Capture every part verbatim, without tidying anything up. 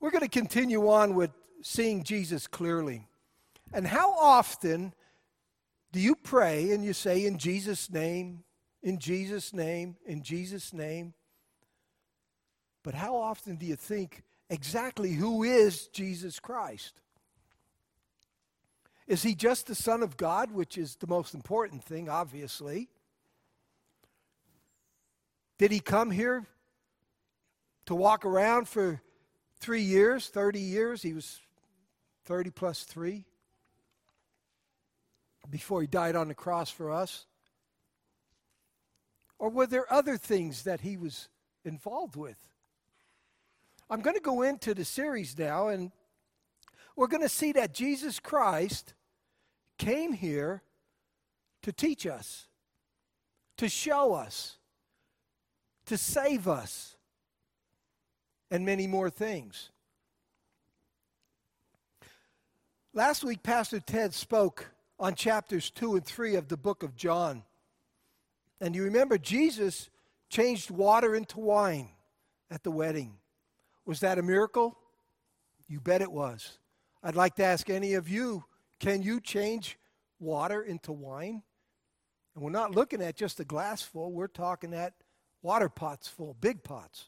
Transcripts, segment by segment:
We're going to continue on with seeing Jesus clearly. And how often do you pray and you say, in Jesus' name, in Jesus' name, in Jesus' name? But how often do you think exactly who is Jesus Christ? Is he just the Son of God, which is the most important thing, obviously? Did he come here to walk around for three years, thirty years? He was thirty plus three before he died on the cross for us. Or were there other things that he was involved with? I'm going to go into the series now, and we're going to see that Jesus Christ came here to teach us, to show us, to save us, and many more things. Last week, Pastor Ted spoke on chapters two and three of the book of John. And you remember Jesus changed water into wine at the wedding. Was that a miracle? You bet it was. I'd like to ask any of you, can you change water into wine? And we're not looking at just a glass full. We're talking at water pots full, big pots.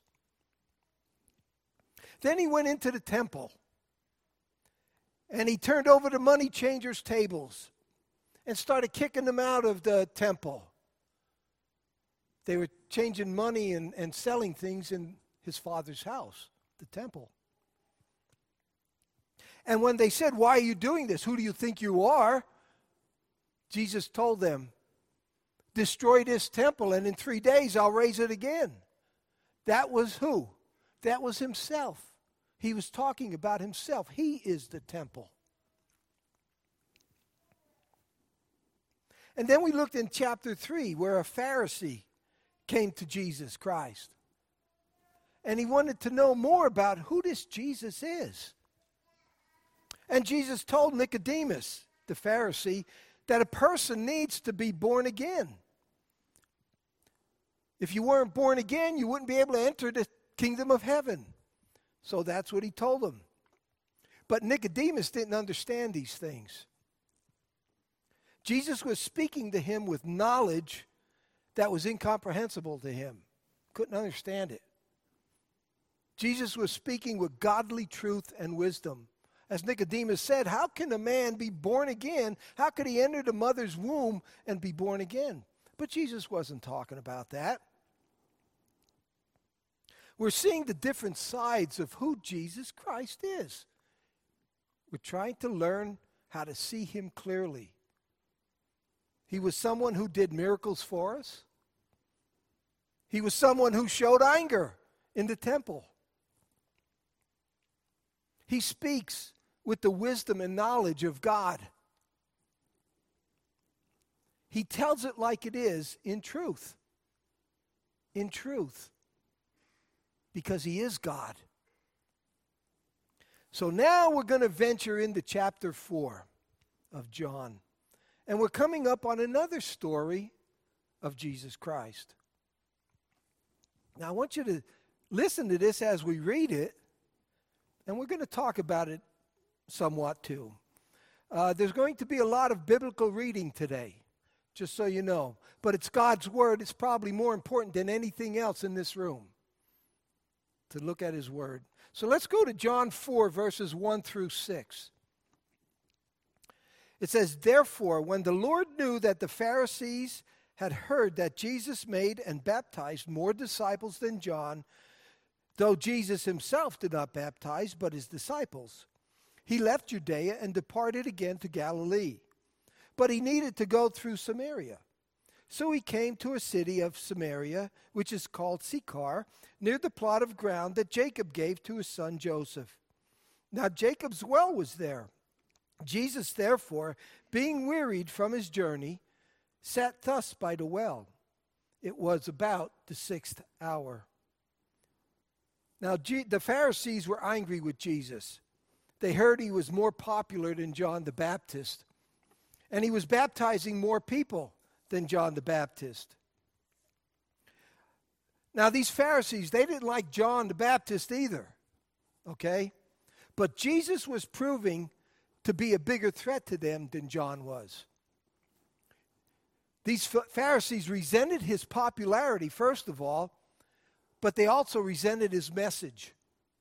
Then he went into the temple. And he turned over the money changers' tables and started kicking them out of the temple. They were changing money and, and selling things in his father's house, the temple. And when they said, why are you doing this? Who do you think you are? Jesus told them, destroy this temple and in three days I'll raise it again. That was who? That was himself. He was talking about himself. He is the temple. And then we looked in chapter three where a Pharisee came to Jesus Christ. And he wanted to know more about who this Jesus is. And Jesus told Nicodemus, the Pharisee, that a person needs to be born again. If you weren't born again, you wouldn't be able to enter the kingdom of heaven. So that's what he told him. But Nicodemus didn't understand these things. Jesus was speaking to him with knowledge that was incomprehensible to him. Couldn't understand it. Jesus was speaking with godly truth and wisdom. As Nicodemus said, how can a man be born again? How could he enter the mother's womb and be born again? But Jesus wasn't talking about that. We're seeing the different sides of who Jesus Christ is. We're trying to learn how to see him clearly. He was someone who did miracles for us. He was someone who showed anger in the temple. He speaks with the wisdom and knowledge of God. He tells it like it is in truth. In truth. Because he is God. So now we're going to venture into chapter four of John. And we're coming up on another story of Jesus Christ. Now I want you to listen to this as we read it. And we're going to talk about it somewhat too. Uh, there's going to be a lot of biblical reading today, just so you know. But it's God's word. It's probably more important than anything else in this room to look at his word. So let's go to John four, verses one through six. It says, therefore, when the Lord knew that the Pharisees had heard that Jesus made and baptized more disciples than John, though Jesus himself did not baptize, but his disciples, he left Judea and departed again to Galilee. But he needed to go through Samaria. So he came to a city of Samaria, which is called Sychar, near the plot of ground that Jacob gave to his son Joseph. Now Jacob's well was there. Jesus, therefore, being wearied from his journey, sat thus by the well. It was about the sixth hour. Now G- the Pharisees were angry with Jesus. They heard he was more popular than John the Baptist, and he was baptizing more people than John the Baptist. Now these Pharisees, they didn't like John the Baptist either, okay? But Jesus was proving to be a bigger threat to them than John was. These Pharisees resented his popularity, first of all, but they also resented his message.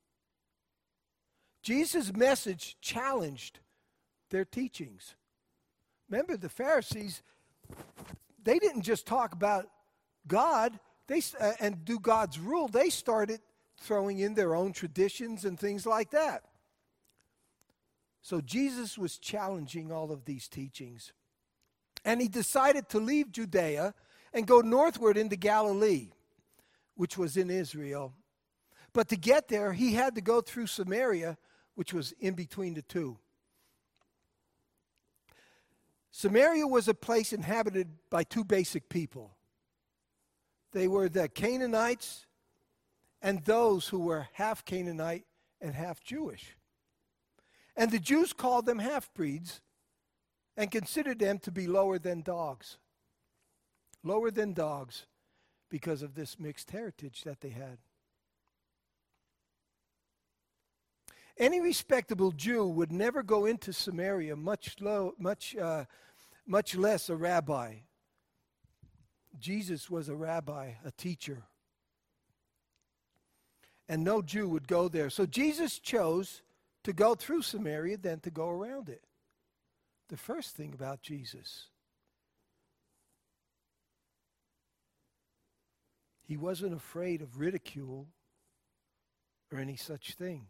Jesus' message challenged their teachings. Remember, the Pharisees, they didn't just talk about God they uh, and do God's rule. They started throwing in their own traditions and things like that. So Jesus was challenging all of these teachings. And he decided to leave Judea and go northward into Galilee, which was in Israel. But to get there, he had to go through Samaria, which was in between the two. Samaria was a place inhabited by two basic people. They were the Canaanites and those who were half Canaanite and half Jewish. And the Jews called them half-breeds and considered them to be lower than dogs. Lower than dogs because of this mixed heritage that they had. Any respectable Jew would never go into Samaria, much low, much, uh, much less a rabbi. Jesus was a rabbi, a teacher. And no Jew would go there. So Jesus chose to go through Samaria than to go around it. The first thing about Jesus, he wasn't afraid of ridicule or any such thing.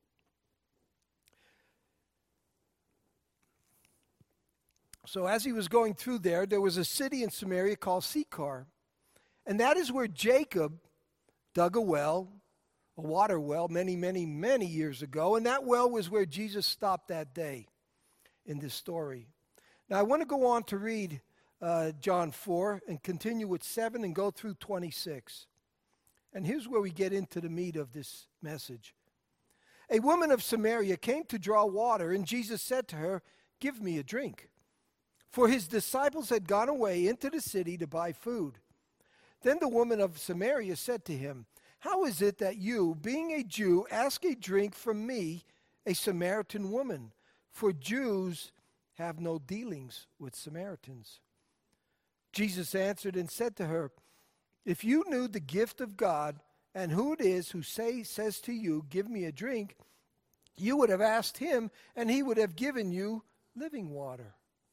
So as he was going through there, there was a city in Samaria called Sychar. And that is where Jacob dug a well, a water well, many, many, many years ago. And that well was where Jesus stopped that day in this story. Now I want to go on to read uh, John four and continue with seven and go through twenty-six. And here's where we get into the meat of this message. A woman of Samaria came to draw water, and Jesus said to her, "Give me a drink." For his disciples had gone away into the city to buy food. Then the woman of Samaria said to him, "How is it that you, being a Jew, ask a drink from me, a Samaritan woman? For Jews have no dealings with Samaritans." Jesus answered and said to her, "If you knew the gift of God and who it is who say, says to you, 'Give me a drink,' you would have asked him, and he would have given you living water."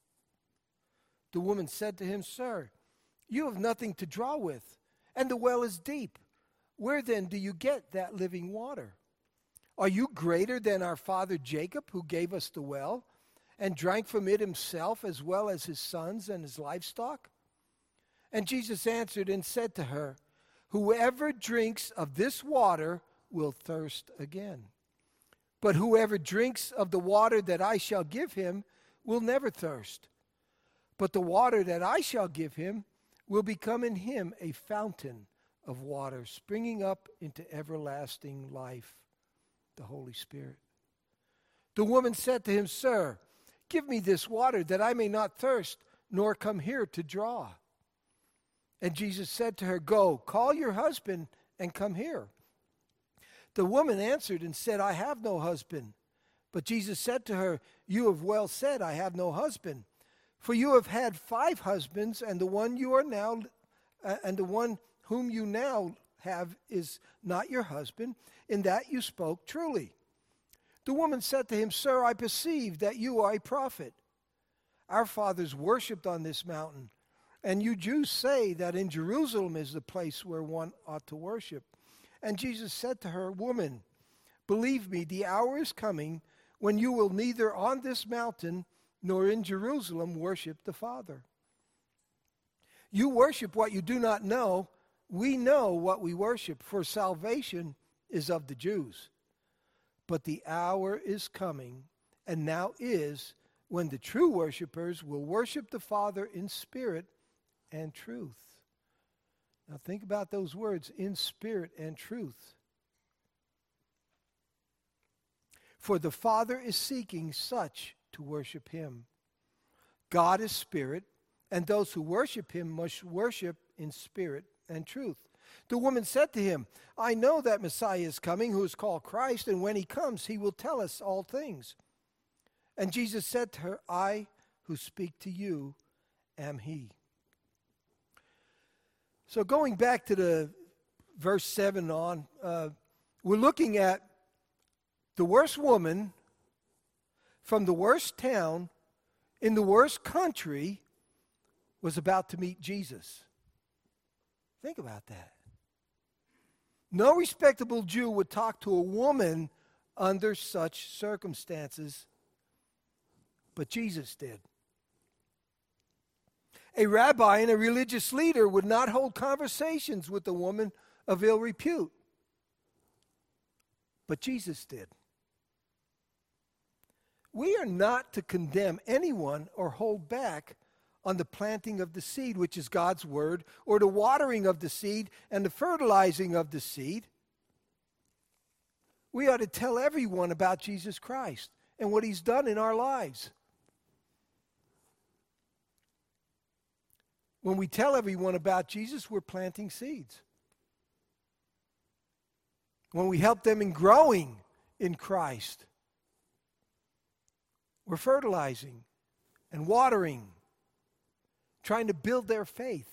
The woman said to him, "Sir, you have nothing to draw with, and the well is deep. Where then do you get that living water? Are you greater than our father Jacob, who gave us the well, and drank from it himself as well as his sons and his livestock?" And Jesus answered and said to her, "Whoever drinks of this water will thirst again. But whoever drinks of the water that I shall give him will never thirst. But the water that I shall give him will become in him a fountain of water, springing up into everlasting life," the Holy Spirit. The woman said to him, "Sir, give me this water that I may not thirst, nor come here to draw." And Jesus said to her, "Go, call your husband and come here." The woman answered and said, "I have no husband." But Jesus said to her, "You have well said, 'I have no husband.' For you have had five husbands, and the one you are now, uh, and the one whom you now have is not your husband. In that you spoke truly." The woman said to him, "Sir, I perceive that you are a prophet. Our fathers worshipped on this mountain, and you Jews say that in Jerusalem is the place where one ought to worship." And Jesus said to her, "Woman, believe me, the hour is coming when you will neither on this mountain nor in Jerusalem worship the Father. You worship what you do not know. We know what we worship, for salvation is of the Jews. But the hour is coming, and now is, when the true worshipers will worship the Father in spirit and truth." Now think about those words, in spirit and truth. "For the Father is seeking such to worship him. God is spirit, and those who worship him must worship in spirit and truth." The woman said to him, I know that Messiah is coming, who is called Christ, and when he comes, he will tell us all things. And Jesus said to her, I who speak to you am he. So going back to the verse seven on, uh, we're looking at the worst woman from the worst town in the worst country was about to meet Jesus. Think about that. No respectable Jew would talk to a woman under such circumstances, but Jesus did. A rabbi and a religious leader would not hold conversations with a woman of ill repute, but Jesus did. We are not to condemn anyone or hold back on the planting of the seed, which is God's word, or the watering of the seed and the fertilizing of the seed. We ought to tell everyone about Jesus Christ and what he's done in our lives. When we tell everyone about Jesus, we're planting seeds. When we help them in growing in Christ, we're fertilizing and watering, trying to build their faith.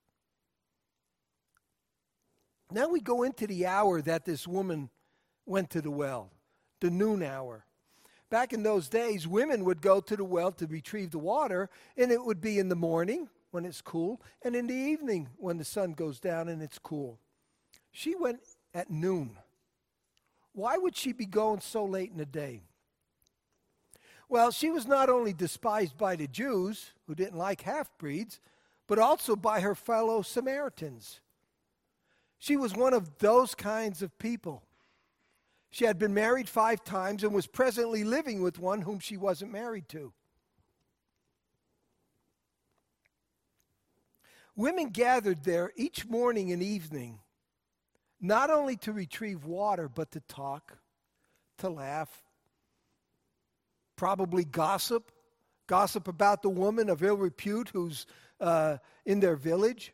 Now we go into the hour that this woman went to the well, the noon hour. Back in those days, women would go to the well to retrieve the water, and it would be in the morning when it's cool, and in the evening when the sun goes down and it's cool. She went at noon. Why would she be going so late in the day? Well, she was not only despised by the Jews, who didn't like half-breeds, but also by her fellow Samaritans. She was one of those kinds of people. She had been married five times and was presently living with one whom she wasn't married to. Women gathered there each morning and evening, not only to retrieve water, but to talk, to laugh, probably gossip, gossip about the woman of ill repute who's uh, in their village.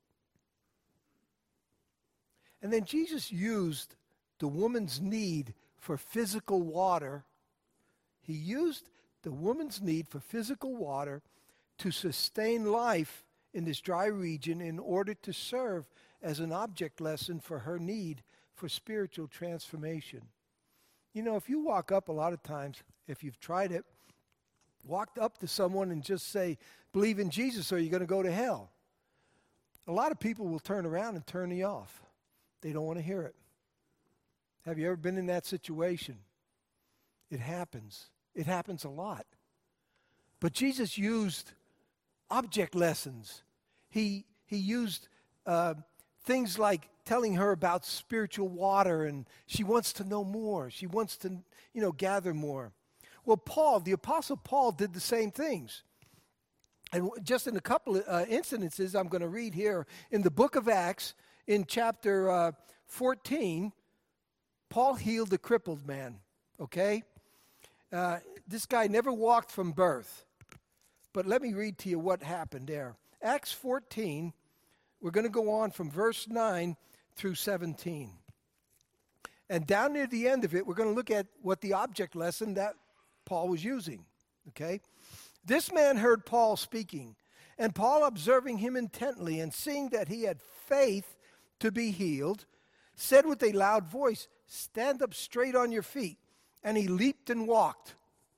And then Jesus used the woman's need for physical water. He used the woman's need for physical water to sustain life in this dry region in order to serve as an object lesson for her need for spiritual transformation. You know, if you walk up a lot of times, if you've tried it, walked up to someone and just say, believe in Jesus or you're going to go to hell. A lot of people will turn around and turn you off. They don't want to hear it. Have you ever been in that situation? It happens. It happens a lot. But Jesus used object lessons. He, he used uh, things like telling her about spiritual water, and she wants to know more. She wants to, you know, gather more. Well, Paul, the Apostle Paul, did the same things. And just in a couple of uh, incidences I'm going to read here in the book of Acts, in chapter uh, fourteen, Paul healed a crippled man, okay? Uh, this guy never walked from birth. But let me read to you what happened there. Acts fourteen, we're going to go on from verse nine through seventeen. And down near the end of it, we're going to look at what the object lesson that Paul was using, okay? This man heard Paul speaking, and Paul, observing him intently and seeing that he had faith to be healed, said with a loud voice, stand up straight on your feet. And he leaped and walked.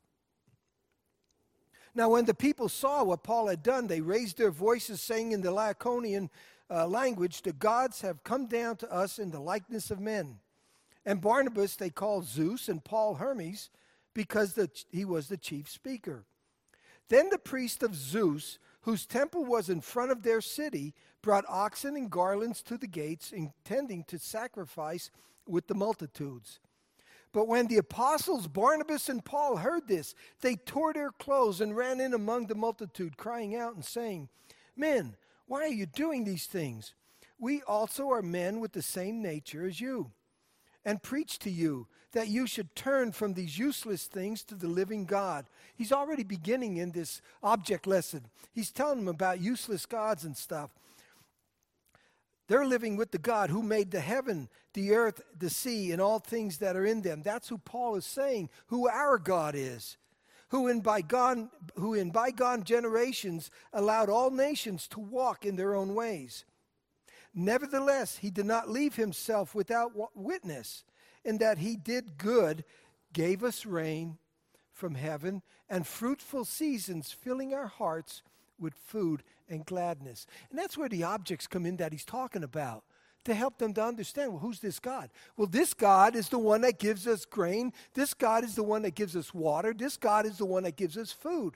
Now when the people saw what Paul had done, they raised their voices, saying in the Lycaonian uh, language, the gods have come down to us in the likeness of men. And Barnabas they called Zeus, and Paul Hermes, because the, he was the chief speaker. Then the priest of Zeus, whose temple was in front of their city, brought oxen and garlands to the gates, intending to sacrifice with the multitudes. But when the apostles Barnabas and Paul heard this, they tore their clothes and ran in among the multitude, crying out and saying, men, why are you doing these things? We also are men with the same nature as you, and preach to you that you should turn from these useless things to the living God. He's already beginning in this object lesson. He's telling them about useless gods and stuff. They're living with the God who made the heaven, the earth, the sea, and all things that are in them. That's who Paul is saying, who our God is, who in bygone, who in bygone generations allowed all nations to walk in their own ways. Nevertheless, he did not leave himself without witness, in that he did good, gave us rain from heaven, and fruitful seasons, filling our hearts with food and gladness. And that's where the objects come in that he's talking about, to help them to understand, well, who's this God? Well, this God is the one that gives us grain. This God is the one that gives us water. This God is the one that gives us food.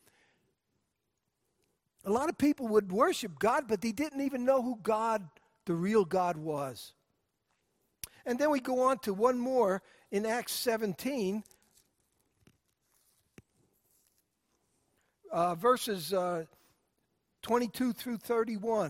A lot of people would worship God, but they didn't even know who God, the real God, was. And then we go on to one more in Acts seventeen, uh, verses uh, twenty-two through thirty-one.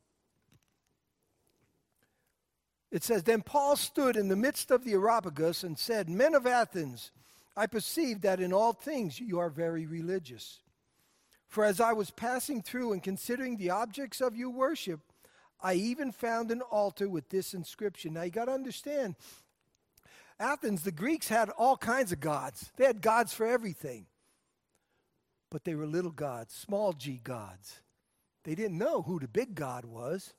It says, Then Paul stood in the midst of the Areopagus and said, Men of Athens, I perceive that in all things you are very religious. For as I was passing through and considering the objects of your worship, I even found an altar with this inscription. Now you got to understand, Athens, the Greeks had all kinds of gods. They had gods for everything. But they were little gods, small g gods. They didn't know who the big God was.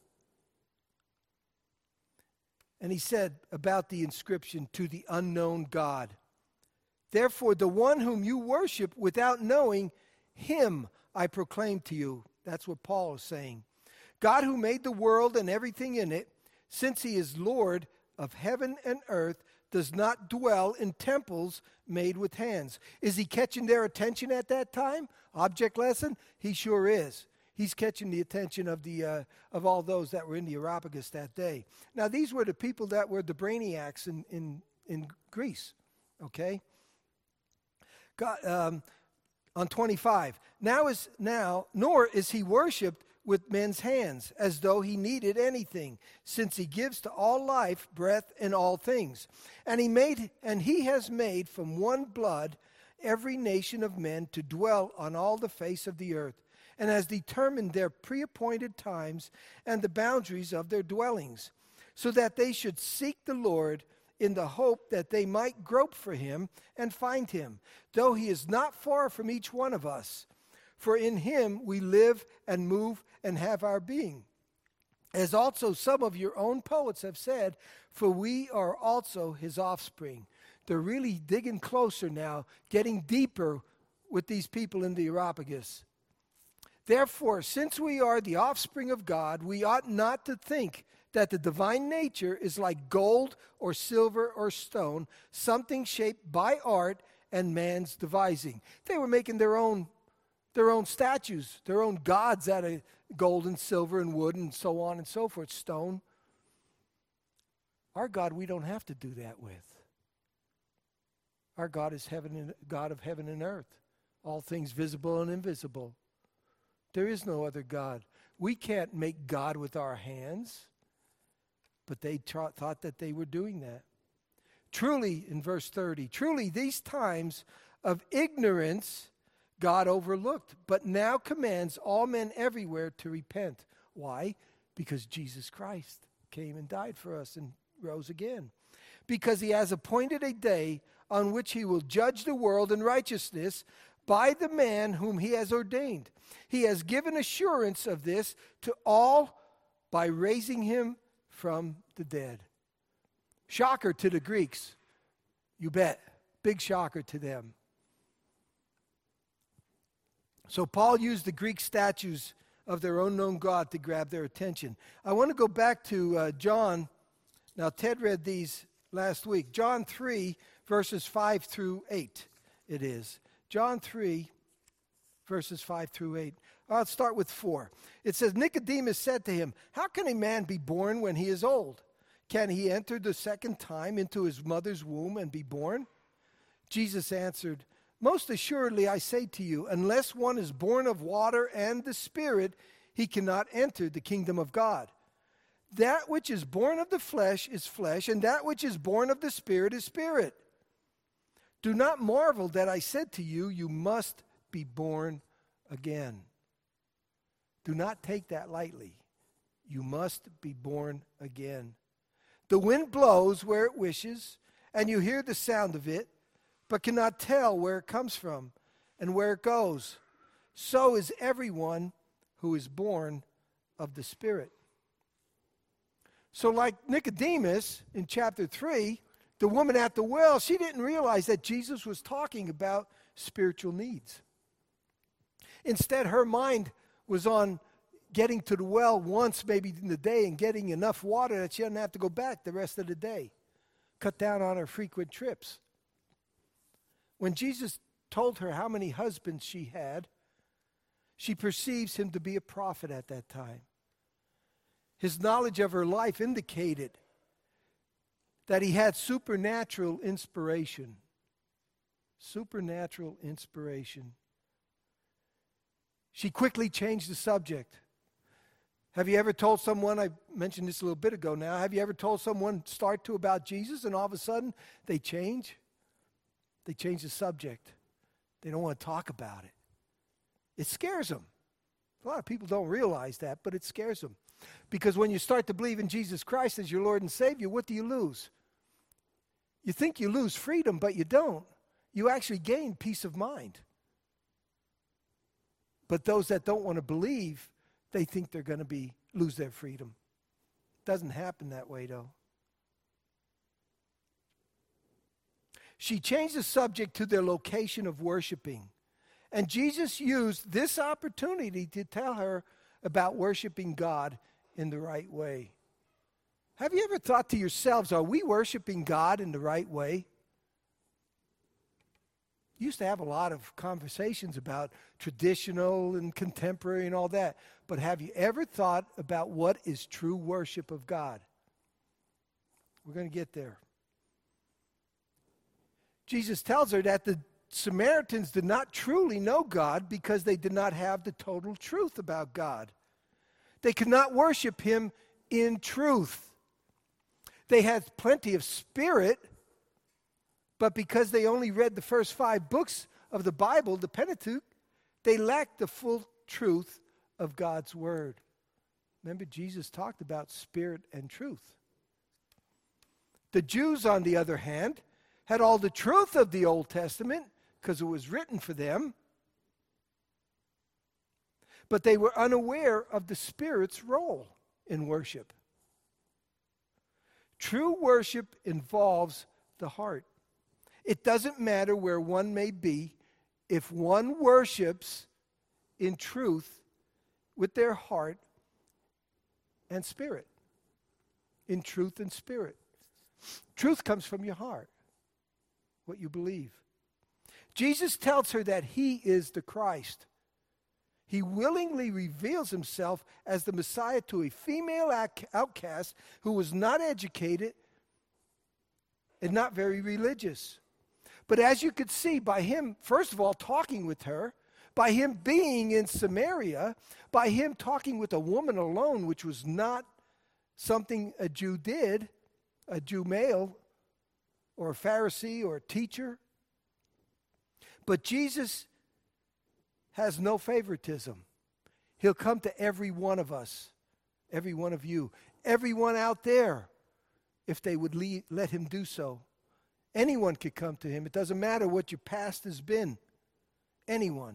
And he said about the inscription, to the unknown God. Therefore, the one whom you worship without knowing, him I proclaim to you. That's what Paul is saying. God who made the world and everything in it, since he is Lord of heaven and earth, does not dwell in temples made with hands. Is he catching their attention at that time? Object lesson? He sure is. He's catching the attention of the uh, of all those that were in the Areopagus that day. Now, these were the people that were the brainiacs in, in, in Greece, okay? God, um, on twenty-five, now is now, nor is he worshipped with men's hands, as though he needed anything, since he gives to all life, breath, and all things. And he made, and he has made from one blood every nation of men to dwell on all the face of the earth, and has determined their pre-appointed times and the boundaries of their dwellings, so that they should seek the Lord in the hope that they might grope for him and find him, though he is not far from each one of us. For in him we live and move and have our being. As also some of your own poets have said, for we are also his offspring. They're really digging closer now, getting deeper with these people in the Areopagus. Therefore, since we are the offspring of God, we ought not to think that the divine nature is like gold or silver or stone, something shaped by art and man's devising. They were making their own their own statues, their own gods out of gold and silver and wood and so on and so forth, stone. Our God, we don't have to do that with. Our God is heaven and God of heaven and earth, all things visible and invisible. There is no other God. We can't make God with our hands, but they tra- thought that they were doing that. Truly, in verse thirty, truly these times of ignorance God overlooked, but now commands all men everywhere to repent. Why? Because Jesus Christ came and died for us and rose again. Because he has appointed a day on which he will judge the world in righteousness by the man whom he has ordained. He has given assurance of this to all by raising him from the dead. Shocker to the Greeks. You bet. Big shocker to them. So Paul used the Greek statues of their unknown God to grab their attention. I want to go back to uh, John. Now, Ted read these last week. John three, verses five through eight, it is. John three, verses five through eight. I'll start with four. It says, Nicodemus said to him, how can a man be born when he is old? Can he enter the second time into his mother's womb and be born? Jesus answered, most assuredly I say to you, unless one is born of water and the Spirit, he cannot enter the kingdom of God. That which is born of the flesh is flesh, and that which is born of the Spirit is spirit. Do not marvel that I said to you, you must be born again. Do not take that lightly. You must be born again. The wind blows where it wishes, and you hear the sound of it, but cannot tell where it comes from and where it goes. So is everyone who is born of the Spirit. So like Nicodemus in chapter three, the woman at the well, she didn't realize that Jesus was talking about spiritual needs. Instead, her mind was on getting to the well once maybe in the day and getting enough water that she doesn't have to go back the rest of the day. Cut down on her frequent trips. When Jesus told her how many husbands she had, she perceives him to be a prophet at that time. His knowledge of her life indicated that he had supernatural inspiration. Supernatural inspiration. She quickly changed the subject. Have you ever told someone, I mentioned this a little bit ago now, have you ever told someone start to about Jesus and all of a sudden they change? They change the subject. They don't want to talk about it. It scares them. A lot of people don't realize that, but it scares them. Because when you start to believe in Jesus Christ as your Lord and Savior, what do you lose? You think you lose freedom, but you don't. You actually gain peace of mind. But those that don't want to believe, they think they're going to be lose their freedom. Doesn't happen that way, though. She changed the subject to their location of worshiping. And Jesus used this opportunity to tell her about worshiping God in the right way. Have you ever thought to yourselves, are we worshiping God in the right way? Used to have a lot of conversations about traditional and contemporary and all that. But have you ever thought about what is true worship of God? We're going to get there. Jesus tells her that the Samaritans did not truly know God because they did not have the total truth about God. They could not worship him in truth. They had plenty of spirit, but because they only read the first five books of the Bible, the Pentateuch, they lacked the full truth of God's word. Remember, Jesus talked about spirit and truth. The Jews, on the other hand, had all the truth of the Old Testament because it was written for them, but they were unaware of the Spirit's role in worship. True worship involves the heart. It doesn't matter where one may be, if one worships in truth with their heart and spirit. In truth and spirit. Truth comes from your heart, what you believe. Jesus tells her that he is the Christ. He willingly reveals himself as the Messiah to a female outcast who was not educated and not very religious. But as you could see by him, first of all, talking with her, by him being in Samaria, by him talking with a woman alone, which was not something a Jew did, a Jew male, or a Pharisee, or a teacher. But Jesus has no favoritism. He'll come to every one of us, every one of you, everyone out there, if they would lead, let him do so. Anyone could come to him. It doesn't matter what your past has been. Anyone.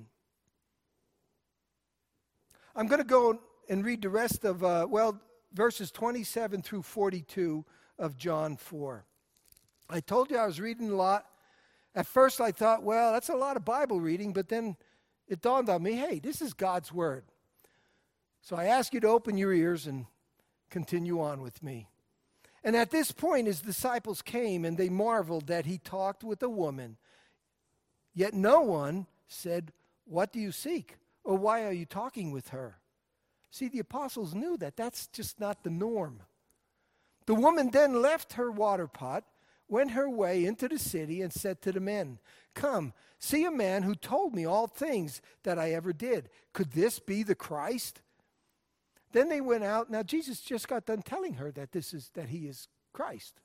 I'm going to go and read the rest of, uh, well, verses twenty-seven through forty-two of John four. I told you I was reading a lot. At first I thought, well, that's a lot of Bible reading, but then it dawned on me, hey, this is God's word. So I ask you to open your ears and continue on with me. And at this point his disciples came, and they marveled that he talked with a woman. Yet no one said, what do you seek? Or why are you talking with her? See, the apostles knew that that's just not the norm. The woman then left her water pot, went her way into the city, and said to the men, come, see a man who told me all things that I ever did. Could this be the Christ? Then they went out. Now Jesus just got done telling her that this is that he is Christ.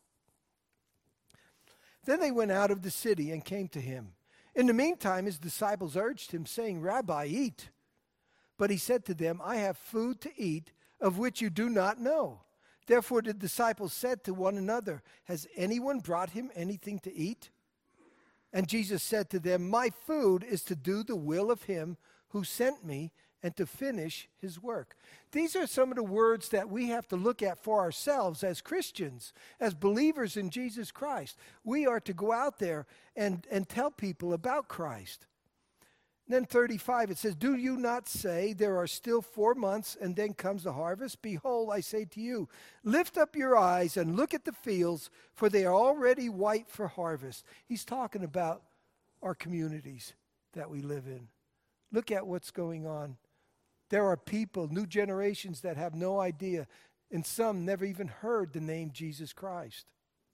Then they went out of the city and came to him. In the meantime, his disciples urged him, saying, Rabbi, eat. But he said to them, I have food to eat of which you do not know. Therefore the disciples said to one another, has anyone brought him anything to eat? And Jesus said to them, my food is to do the will of him who sent me and to finish his work. These are some of the words that we have to look at for ourselves as Christians, as believers in Jesus Christ. We are to go out there and, and tell people about Christ. Then thirty-five, it says, do you not say there are still four months and then comes the harvest? Behold, I say to you, lift up your eyes and look at the fields, for they are already white for harvest. He's talking about our communities that we live in. Look at what's going on. There are people, new generations that have no idea, and some never even heard the name Jesus Christ.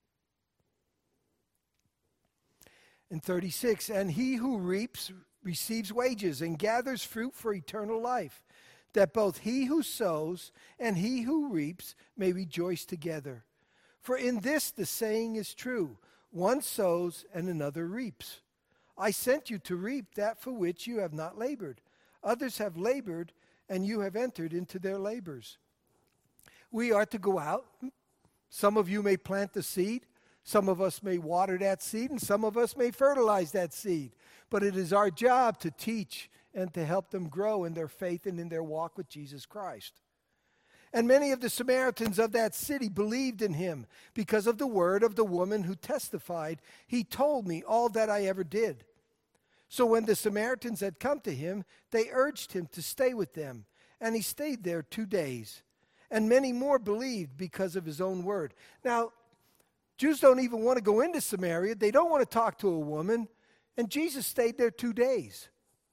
In thirty-six, and he who reaps receives wages and gathers fruit for eternal life, that both he who sows and he who reaps may rejoice together. For in this the saying is true, one sows and another reaps. I sent you to reap that for which you have not labored. Others have labored, and you have entered into their labors. We are to go out. Some of you may plant the seed. Some of us may water that seed, and some of us may fertilize that seed. But it is our job to teach and to help them grow in their faith and in their walk with Jesus Christ. And many of the Samaritans of that city believed in him because of the word of the woman who testified, he told me all that I ever did. So when the Samaritans had come to him, they urged him to stay with them. And he stayed there two days. And many more believed because of his own word. Now, Jews don't even want to go into Samaria. They don't want to talk to a woman. And Jesus stayed there two days.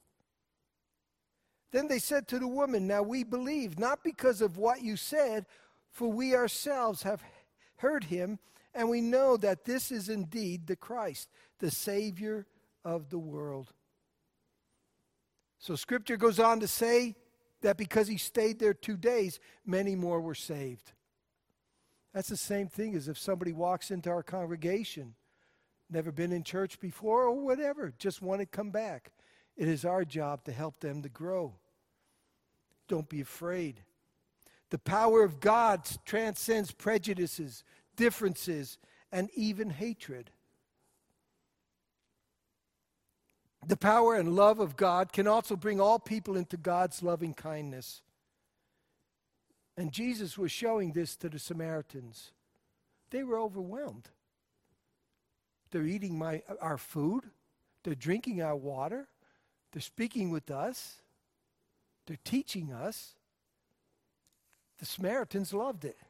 Then they said to the woman, now we believe, not because of what you said, for we ourselves have heard him, and we know that this is indeed the Christ, the Savior of the world. So Scripture goes on to say that because he stayed there two days, many more were saved. That's the same thing as if somebody walks into our congregation, never been in church before or whatever, just want to come back. It is our job to help them to grow. Don't be afraid. The power of God transcends prejudices, differences, and even hatred. The power and love of God can also bring all people into God's loving kindness. And Jesus was showing this to the Samaritans. They were overwhelmed. They're eating my, our food. They're drinking our water. They're speaking with us. They're teaching us. The Samaritans loved it.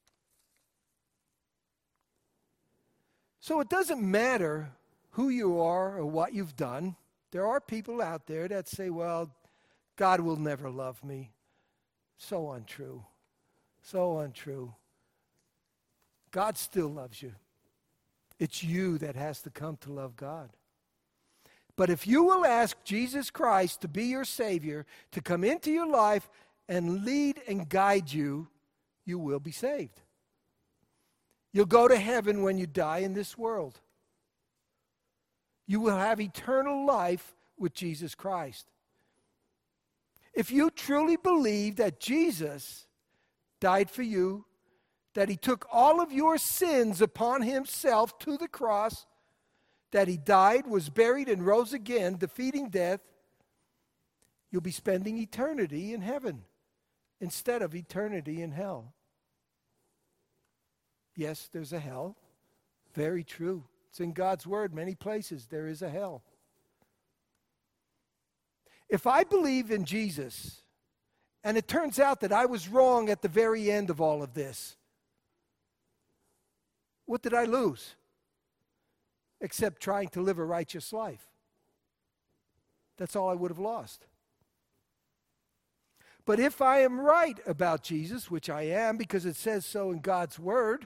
So it doesn't matter who you are or what you've done. There are people out there that say, well, God will never love me. So untrue. So untrue. God still loves you. It's you that has to come to love God. But if you will ask Jesus Christ to be your Savior, to come into your life and lead and guide you, you will be saved. You'll go to heaven when you die in this world. You will have eternal life with Jesus Christ. If you truly believe that Jesus died for you, that he took all of your sins upon himself to the cross, that he died, was buried, and rose again, defeating death, you'll be spending eternity in heaven instead of eternity in hell. Yes, there's a hell. Very true. It's in God's word, many places there is a hell. If I believe in Jesus, and it turns out that I was wrong at the very end of all of this, what did I lose? Except trying to live a righteous life. That's all I would have lost. But if I am right about Jesus, which I am because it says so in God's word,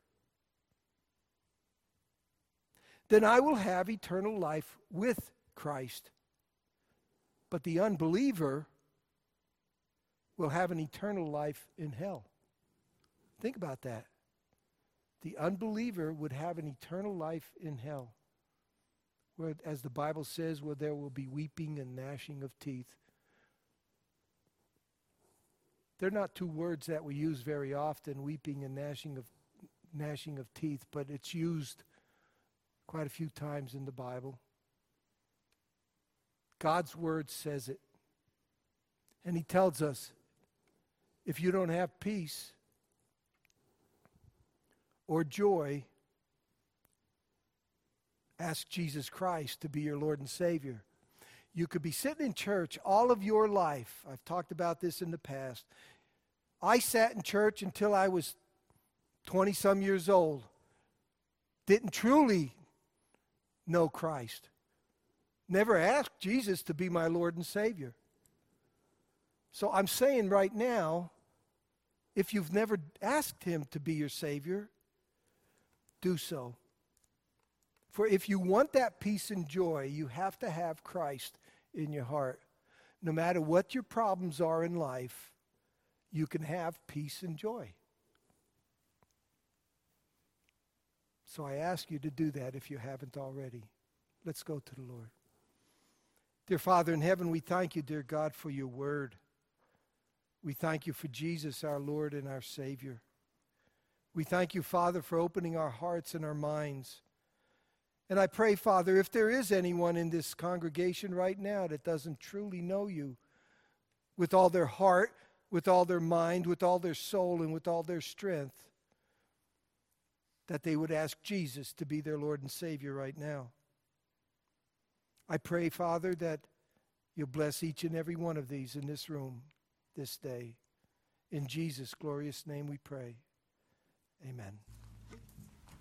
then I will have eternal life with Christ. But the unbeliever will have an eternal life in hell. Think about that. The unbeliever would have an eternal life in hell, where, as the Bible says, where there will be weeping and gnashing of teeth. They're not two words that we use very often, weeping and gnashing of, gnashing of teeth, but it's used quite a few times in the Bible. God's word says it. And he tells us, if you don't have peace or joy, ask Jesus Christ to be your Lord and Savior. You could be sitting in church all of your life. I've talked about this in the past. I sat in church until I was twenty-some years old. Didn't truly know Christ. Never asked Jesus to be my Lord and Savior. So I'm saying right now, if you've never asked him to be your Savior, do so. For if you want that peace and joy, you have to have Christ in your heart. No matter what your problems are in life, you can have peace and joy. So I ask you to do that if you haven't already. Let's go to the Lord. Dear Father in heaven, we thank you, dear God, for your word. We thank you for Jesus, our Lord and our Savior. We thank you, Father, for opening our hearts and our minds. And I pray, Father, if there is anyone in this congregation right now that doesn't truly know you with all their heart, with all their mind, with all their soul, and with all their strength, that they would ask Jesus to be their Lord and Savior right now. I pray, Father, that you'll bless each and every one of these in this room this day. In Jesus' glorious name we pray. Amen.